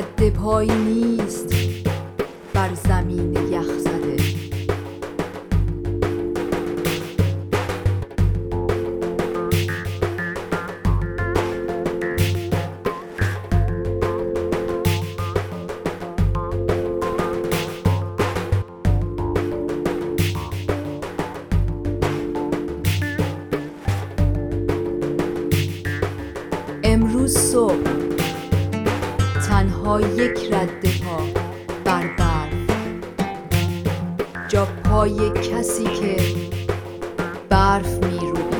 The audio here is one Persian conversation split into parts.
رد پایی نیست بر زمین یخ زده. امروز صبح تنها یک رد پا بر برف، جا پای کسی که برف می روید.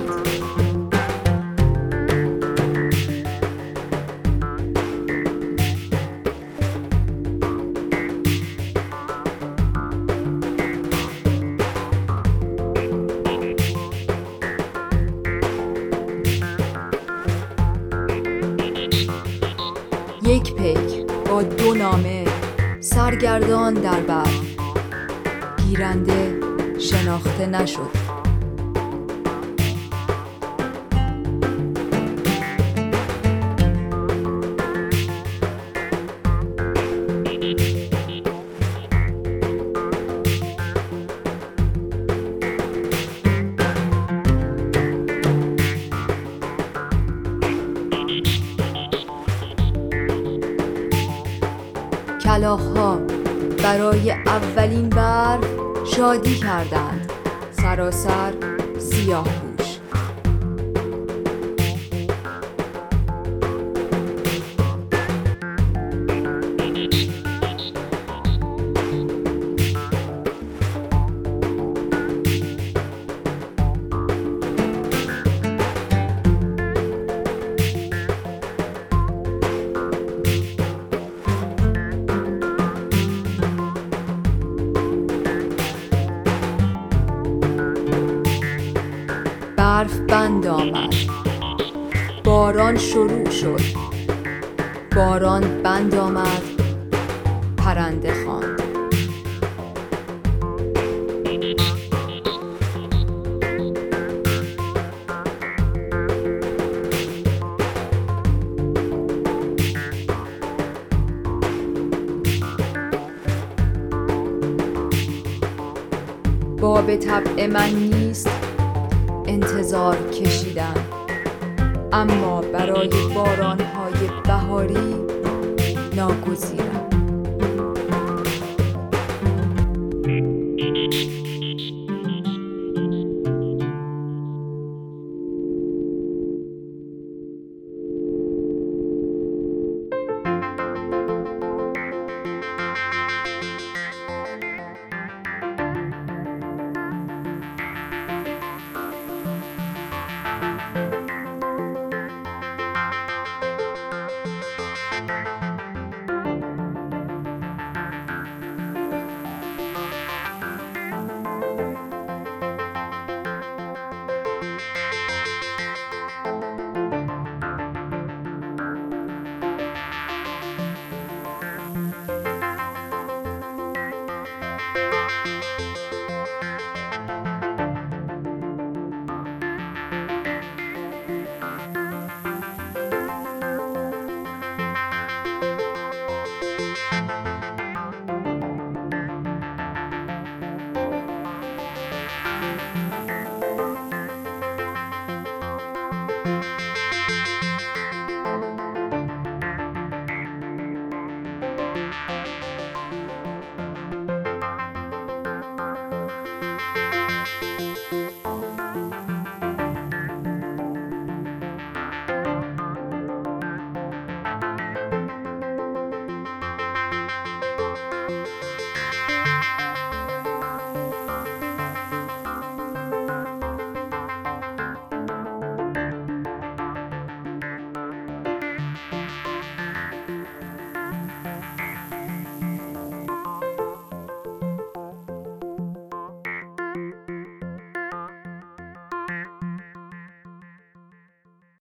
یک پیک با 2 نامه سرگردان در برف، گیرنده شناخته نشد. کلاغ‌ها برای اولین برف شادی کردند، سراسر سیاه‌پوش. برف بند آمد، باران شروع شد، باران بند آمد، پرنده خواند. باب طبع من نیست انتظار کشیدن، اما برای باران‌های بهاری ناگزیرم.